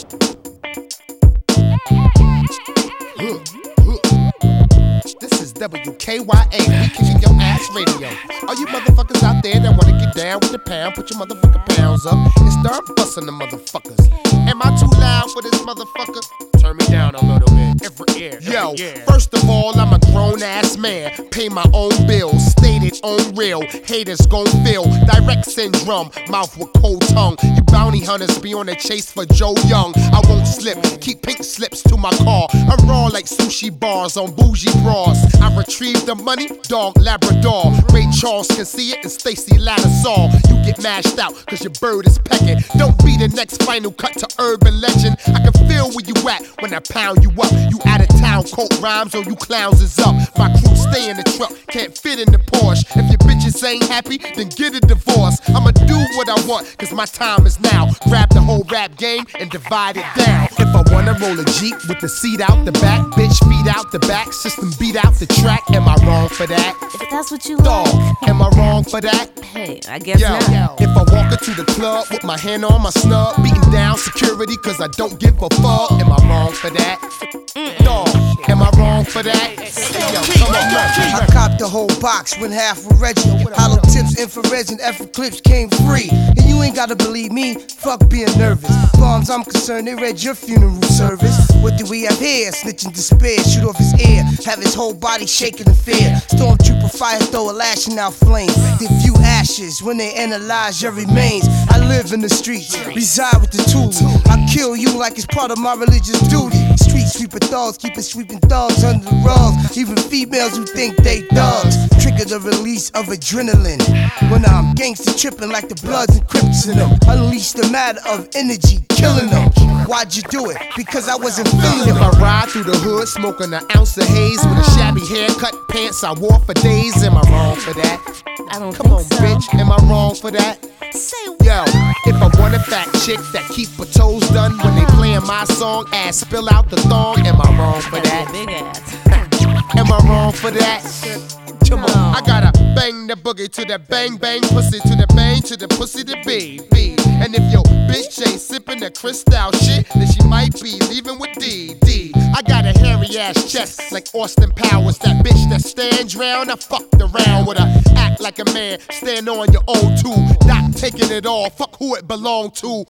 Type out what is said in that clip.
This is WKYA, we kicking your ass radio. All you motherfuckers out there that wanna get down with the pound, put your motherfucking pounds up and start busting the motherfuckers. Am I too loud for this motherfucker? Turn me down a little bit. Every ear. Yo, first of all, I'm a grown ass man. Pay my own bills, stated on real. Haters gon' feel direct syndrome, mouth with cold tongue. You bounty hunters be on the chase for Joe Young. I won't slip, keep pink slips to my car. I'm raw like sushi bars on bougie bras. I retrieve the money, dog Labrador. Ray Charles can see it and Stacy Lattisaw. You get mashed out cause your bird is pecking. Don't be the next final cut to urban legend. I can feel where you at when I pound you up. You out of town, quote rhymes or you clowns is up. My crew stay in the truck, can't fit in the Porsche. If your bitches ain't happy, then get a divorce. I'ma do what I want, cause my time is now. Grab the whole rap game and divide it down. If I wanna roll a Jeep with the seat out the back, bitch feet out the back, system beat out the track, am I wrong for that? If that's what you Dog, like. am I wrong for that? Hey, I guess not. If I walk into the club with my hand on my snub, beating down security cause I don't give a fuck, am I wrong for that? Dog, am I wrong for that? Yo, come on, I copped the whole box, went half with Reggie. Hollow tips, infrareds, and effort clips came free. And you ain't gotta believe me, fuck being nervous. As far as I'm concerned, they read your funeral service. What do we have here? Snitching despair, shoot off his ear, have his whole body shaking in fear. Stormtrooper fire thrower lashing out flames. They view ashes when they analyze your remains. I live in the streets, reside with the tools. I kill you like it's part of my religious duty. Street sweeper thugs, keeping sweeping thugs under the rugs. Even females who think they thugs trigger the release of adrenaline. When I'm gangster tripping like the Bloods and Crips in them. Unleash the matter of energy, killing them. Why'd you do it? Because I wasn't feeling If it. I ride through the hood smoking an ounce of haze with a shabby haircut, pants I wore for days, am I wrong for that? I don't Come think on, so. bitch, am I wrong for that? Say Yo, if I want a fat chick that keep her toes done when they playing my song, ass spill out the thong, am I wrong for that? big ass. Am I wrong for that? Come on, I gotta bang the boogie to the bang bang pussy to the bang to the pussy to be. And if your bitch ain't sipping the crystal shit, then she might be leaving with D. I got a hairy ass chest like Austin Powers. That bitch that stands round, I fucked around with her. Act like a man, stand on your own too. Not taking it all, fuck who it belonged to.